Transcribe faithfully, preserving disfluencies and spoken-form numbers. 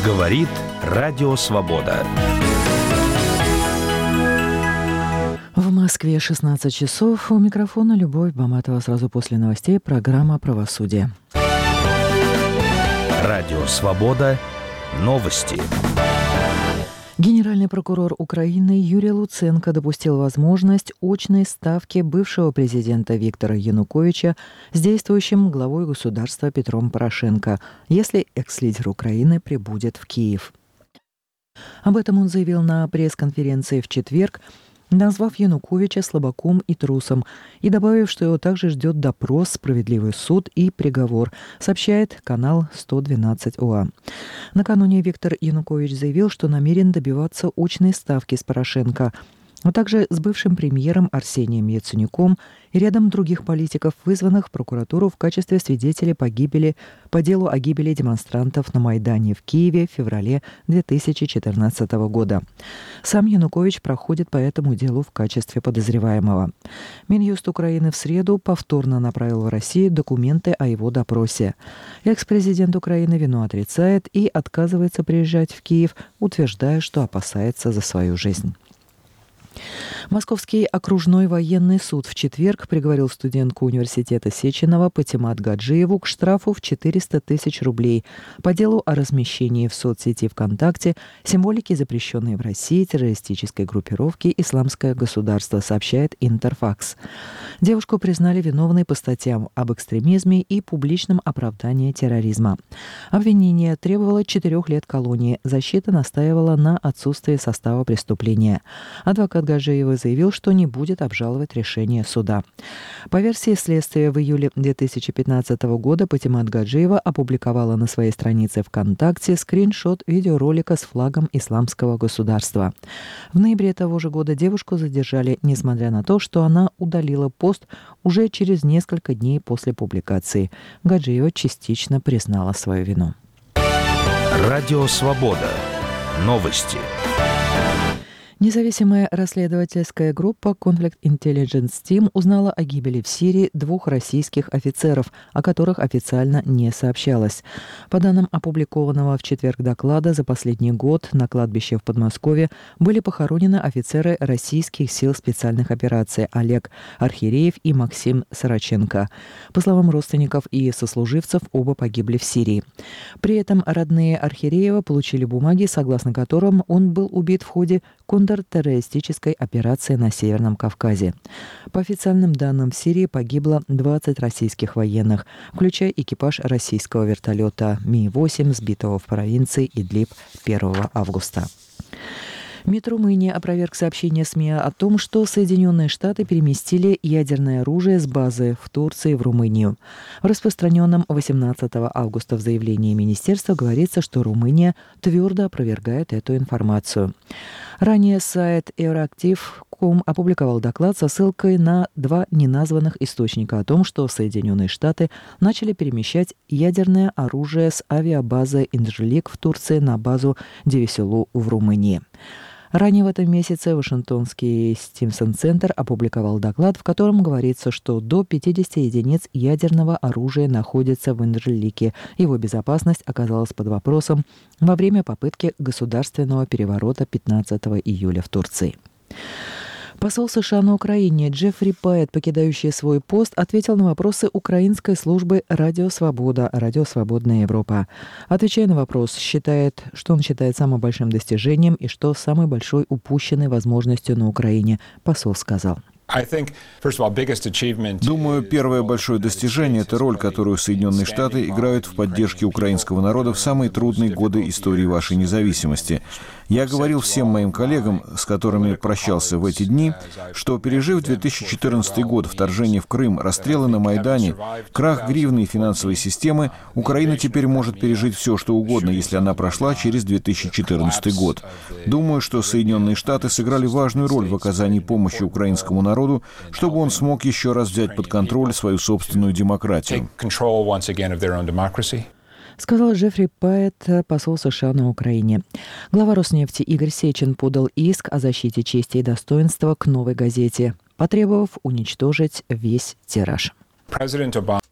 Говорит Радио Свобода. В Москве шестнадцать часов. У микрофона Любовь Баматова. Сразу после новостей программа «Правосудие». Радио Свобода. Новости. Генеральный прокурор Украины Юрий Луценко допустил возможность очной ставки бывшего президента Виктора Януковича с действующим главой государства Петром Порошенко, если экс-лидер Украины прибудет в Киев. Об этом он заявил на пресс-конференции в четверг, назвав Януковича слабаком и трусом, и добавив, что его также ждет допрос, справедливый суд и приговор, сообщает канал сто двенадцать ОА. Накануне Виктор Янукович заявил, что намерен добиваться очной ставки с Порошенко, а также с бывшим премьером Арсением Яценюком и рядом других политиков, вызванных в прокуратуру в качестве свидетелей погибели по делу о гибели демонстрантов на Майдане в Киеве в феврале две тысячи четырнадцатого года. Сам Янукович проходит по этому делу в качестве подозреваемого. Минюст Украины в среду повторно направил в Россию документы о его допросе. Экс-президент Украины вину отрицает и отказывается приезжать в Киев, утверждая, что опасается за свою жизнь. Московский окружной военный суд в четверг приговорил студентку университета Сеченова Патимат Гаджиеву к штрафу в четыреста тысяч рублей по делу о размещении в соцсети ВКонтакте символики, запрещенной в России террористической группировки «Исламское государство», сообщает Интерфакс. Девушку признали виновной по статьям об экстремизме и публичном оправдании терроризма. Обвинение требовало четырех лет колонии. Защита настаивала на отсутствии состава преступления. Адвокат Гаджиева заявил, что не будет обжаловать решение суда. По версии следствия, в июле две тысячи пятнадцатого года Патимат Гаджиева опубликовала на своей странице ВКонтакте скриншот видеоролика с флагом Исламского государства. В ноябре того же года девушку задержали, несмотря на то, что она удалила пост уже через несколько дней после публикации. Гаджиева частично признала свою вину. Радио Свобода. Новости. Независимая расследовательская группа Conflict Intelligence Team узнала о гибели в Сирии двух российских офицеров, о которых официально не сообщалось. По данным опубликованного в четверг доклада, за последний год на кладбище в Подмосковье были похоронены офицеры российских сил специальных операций Олег Архиреев и Максим Сороченко. По словам родственников и сослуживцев, оба погибли в Сирии. При этом родные Архиреева получили бумаги, согласно которым он был убит в ходе контртеррористической операции на Северном Кавказе. По официальным данным, в Сирии погибло двадцать российских военных, включая экипаж российского вертолета Ми восемь, сбитого в провинции Идлиб первого августа. МИД Румынии опроверг сообщение СМИ о том, что Соединенные Штаты переместили ядерное оружие с базы в Турции в Румынию. В распространенном восемнадцатого августа в заявлении министерства говорится, что Румыния твердо опровергает эту информацию. Ранее сайт Euractiv точка ком опубликовал доклад со ссылкой на два неназванных источника о том, что Соединенные Штаты начали перемещать ядерное оружие с авиабазы Инджлик в Турции на базу Девесулу в Румынии. Ранее в этом месяце Вашингтонский Стимсон-центр опубликовал доклад, в котором говорится, что до пятидесяти единиц ядерного оружия находится в Инджлике. Его безопасность оказалась под вопросом во время попытки государственного переворота пятнадцатого июля в Турции. Посол США на Украине Джеффри Пайет, покидающий свой пост, ответил на вопросы украинской службы «Радио Свобода», «Радио Свободная Европа». Отвечая на вопрос, считает, что он считает самым большим достижением и что самой большой упущенной возможностью на Украине, посол сказал. Думаю, первое большое достижение – это роль, которую Соединенные Штаты играют в поддержке украинского народа в самые трудные годы истории вашей независимости. Я говорил всем моим коллегам, с которыми прощался в эти дни, что, пережив две тысячи четырнадцатый год, вторжение в Крым, расстрелы на Майдане, крах гривны и финансовой системы, Украина теперь может пережить все, что угодно, если она прошла через две тысячи четырнадцатый год. Думаю, что Соединенные Штаты сыграли важную роль в оказании помощи украинскому народу, чтобы он смог еще раз взять под контроль свою собственную демократию. Сказал Джеффри Пайет, посол США на Украине. Глава Роснефти Игорь Сечин подал иск о защите чести и достоинства к «Новой газете», потребовав уничтожить весь тираж.